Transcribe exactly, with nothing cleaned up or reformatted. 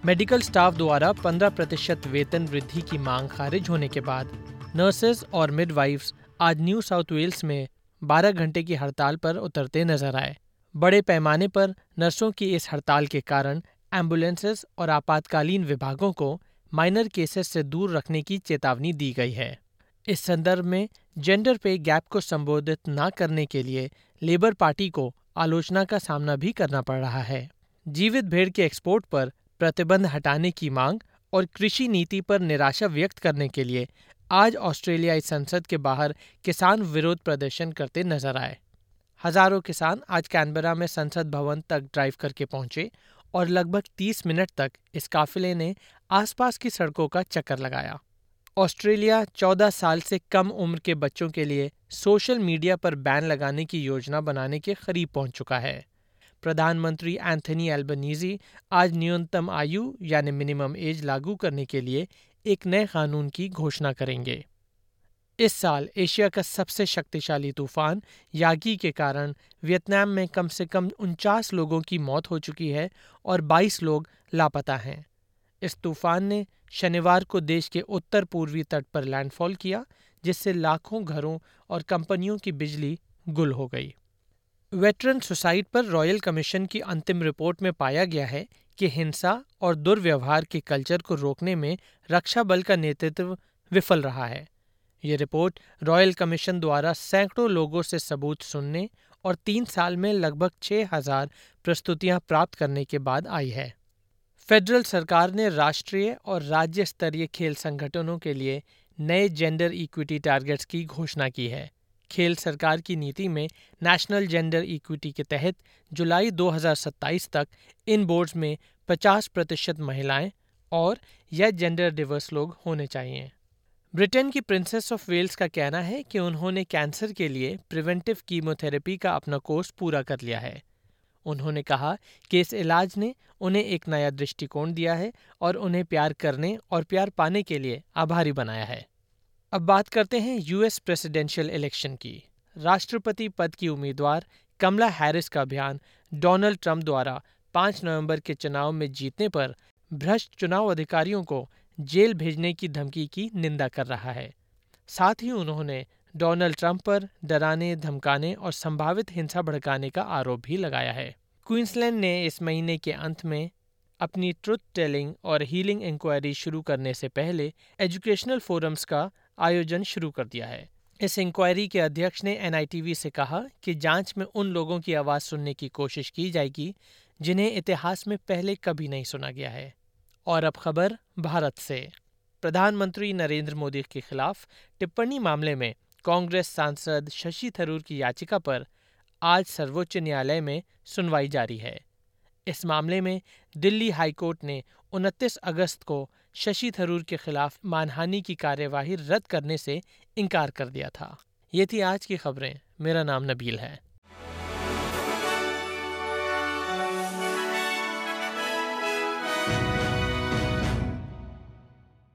Medical staff द्वारा पंद्रह प्रतिशत वेतन वृद्धि की मांग खारिज होने के बाद नर्सेज और मिडवाइफ्स आज न्यू साउथ वेल्स में बारह घंटे की हड़ताल पर उतरते नजर आए। बड़े पैमाने पर नर्सों की इस हड़ताल के कारण एम्बुलेंसेस और आपातकालीन विभागों को माइनर केसेस से दूर रखने की चेतावनी दी गई है। इस संदर्भ में जेंडर पे गैप को संबोधित न करने के लिए लेबर पार्टी को आलोचना का सामना भी करना पड़ रहा है। जीवित भेड़ के एक्सपोर्ट पर प्रतिबंध हटाने की मांग और कृषि नीति पर निराशा व्यक्त करने के लिए आज ऑस्ट्रेलियाई संसद के बाहर किसान विरोध प्रदर्शन करते नजर आए। हजारों किसान आज कैनबरा में संसद भवन तक ड्राइव करके पहुंचे और लगभग तीस मिनट तक इस काफिले ने आसपास की सड़कों का चक्कर लगाया। ऑस्ट्रेलिया चौदह साल से कम उम्र के बच्चों के लिए सोशल मीडिया पर बैन लगाने की योजना बनाने के करीब पहुंच चुका है। प्रधानमंत्री एंथनी एल्बनीज़ी आज न्यूनतम आयु यानी मिनिमम एज लागू करने के लिए एक नए कानून की घोषणा करेंगे। इस साल एशिया का सबसे शक्तिशाली तूफान यागी के कारण वियतनाम में कम से कम उनचास लोगों की मौत हो चुकी है और बाईस लोग लापता हैं। इस तूफान ने शनिवार को देश के उत्तर पूर्वी तट पर लैंडफॉल किया, जिससे लाखों घरों और कंपनियों की बिजली गुल हो गई। वेटरन सुसाइड पर रॉयल कमीशन की अंतिम रिपोर्ट में पाया गया है कि हिंसा और दुर्व्यवहार के कल्चर को रोकने में रक्षा बल का नेतृत्व विफल रहा है। ये रिपोर्ट रॉयल कमीशन द्वारा सैकड़ों लोगों से सबूत सुनने और तीन साल में लगभग छह हजार प्रस्तुतियां प्राप्त करने के बाद आई है। फेडरल सरकार ने राष्ट्रीय और राज्य स्तरीय खेल संगठनों के लिए नए जेंडर इक्विटी टारगेट्स की घोषणा की है। खेल सरकार की नीति में नेशनल जेंडर इक्विटी के तहत जुलाई दो हज़ार सत्ताईस तक इन बोर्ड्स में पचास प्रतिशत महिलाएं और या जेंडर डिवर्स लोग होने चाहिए। ब्रिटेन की प्रिंसेस ऑफ वेल्स का कहना है कि उन्होंने कैंसर के लिए प्रिवेंटिव कीमोथेरेपी का अपना कोर्स पूरा कर लिया है। उन्होंने कहा कि इस इलाज ने उन्हें एक नया दृष्टिकोण दिया है और उन्हें प्यार करने और प्यार पाने के लिए आभारी बनाया है। अब बात करते हैं यूएस प्रेसिडेंशियल इलेक्शन की। राष्ट्रपति पद की उम्मीदवार कमला हैरिस का अभियान डोनाल्ड ट्रंप द्वारा पाँच नवंबर के चुनाव में जीतने पर भ्रष्ट चुनाव अधिकारियों को जेल भेजने की धमकी की निंदा कर रहा है। साथ ही उन्होंने डोनाल्ड ट्रंप पर डराने, धमकाने और संभावित हिंसा भड़काने का आरोप भी लगाया है। क्वींसलैंड ने इस महीने के अंत में अपनी ट्रुथ टेलिंग और हीलिंग इंक्वायरी शुरू करने से पहले एजुकेशनल फोरम्स का आयोजन शुरू कर दिया है। इस इंक्वायरी के अध्यक्ष ने एनआईटीवी से कहा कि जांच में उन लोगों की आवाज़ सुनने की कोशिश की जाएगी जिन्हें इतिहास में पहले कभी नहीं सुना गया है। और अब खबर भारत से। प्रधानमंत्री नरेंद्र मोदी के खिलाफ टिप्पणी मामले में कांग्रेस सांसद शशि थरूर की याचिका पर आज सर्वोच्च न्यायालय में सुनवाई जारी है। इस मामले में दिल्ली हाईकोर्ट ने उनतीस अगस्त को शशि थरूर के खिलाफ मानहानि की कार्यवाही रद्द करने से इनकार कर दिया था। ये थी आज की खबरें। मेरा नाम नबील है।